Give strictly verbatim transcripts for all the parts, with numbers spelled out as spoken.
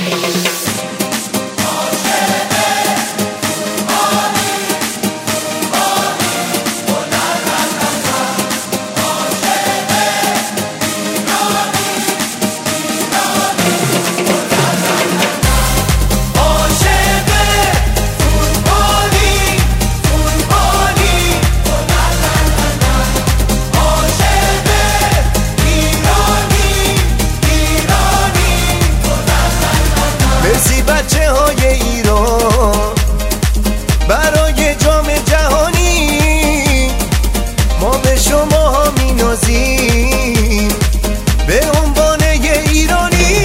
مرسی بچه های ایران برای جام جهانی، ما به شما ها می نازیم به عنوان یه ایرانی.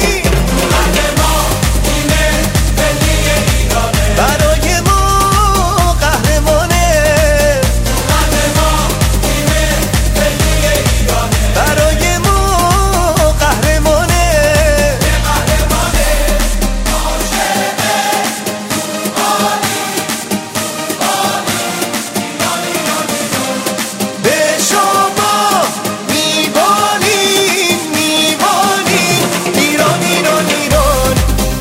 برای ما قهرمانه، برای ما قهرمانه. به شما میبانیم میبانیم ایران ایران ایران.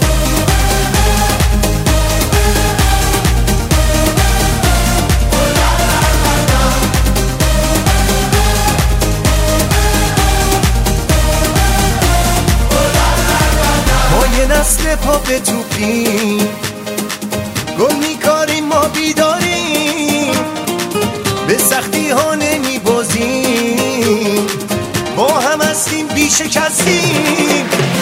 ما یه نسل پا به توپیم، گل میکاریم ما بیداریم، به سختی ها نمی بازیم، با هم هستیم بیشکستیم.